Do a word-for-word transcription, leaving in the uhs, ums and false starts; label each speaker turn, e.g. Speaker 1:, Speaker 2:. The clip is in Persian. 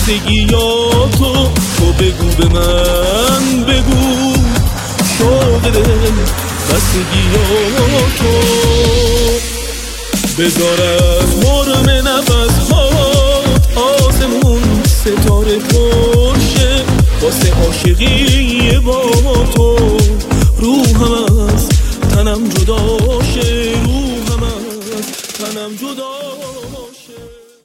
Speaker 1: خستگیاتو تو بگو به من، بگو شوق دل خستگیاتو. بذار از مرم نفس هات آسمون ستاره پرشه واسه عاشقی